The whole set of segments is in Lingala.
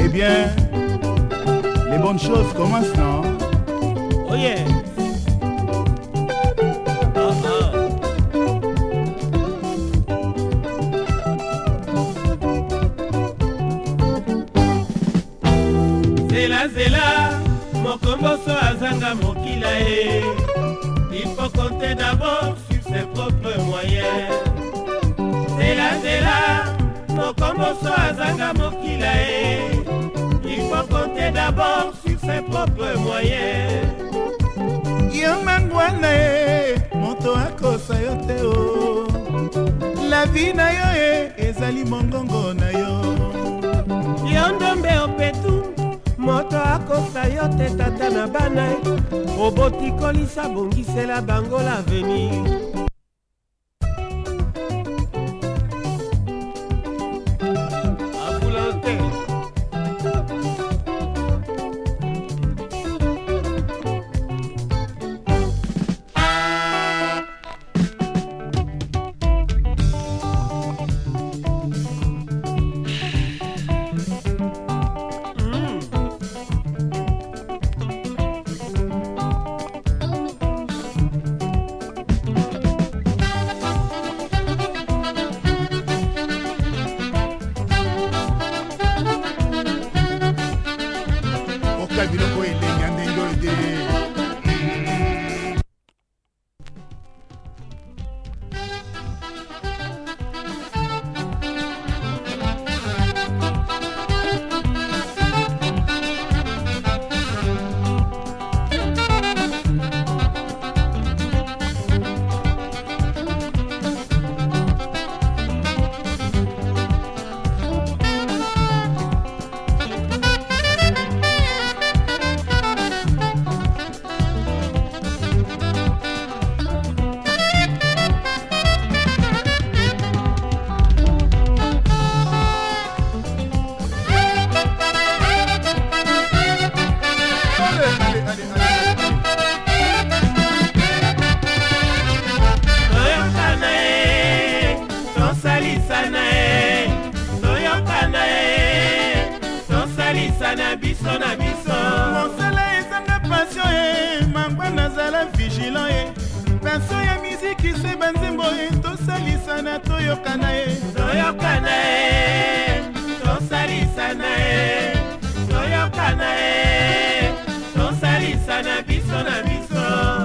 Eh bien, les bonnes choses commencent, non? Oh yeah. Zela, Mokomboso azanga mokila e. Il faut compter d'abord sur ses propres moyens. Zela, Mokomboso azanga mokila e. Il faut compter d'abord sur ses propres moyens. Yomangwana e, moto akosa yo te o. La vie na yo e, ezali mongongo na yo. Yondombe opetu, moto akosa yo te tata na bana. Obotikolisa bongisela bango l'avenir. Biloko elengi ya ndenge oyo te. Na biso na biso mosala ezanga passion e mangwa nazala vigilant e passion ya miziki se banzembo e tosalisana toyokana e toyokana e tosalisana e toyokana e tosalisana biso na biso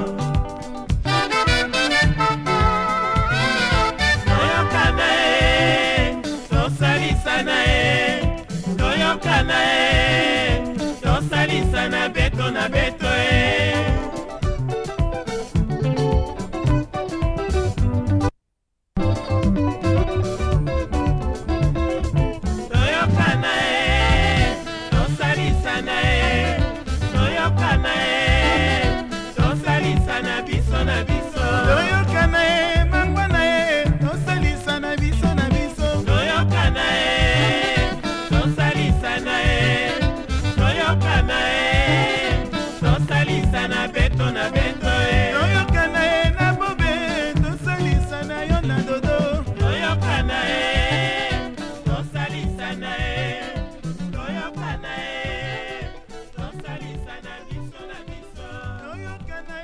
toyokana e tosalisana e toyokana e na beto na beto e toyokana e tosalisana e toyokana e tosalisana biso na biso toyokana e mangwana e tosalisana biso na biso toyokana e tosalisana e toyokana e tosalisana beto na beto e toyokana e na bobe tosalisana yo na dodo toyokana e tosalisana e toyokana e tosalisana biso na biso toyokana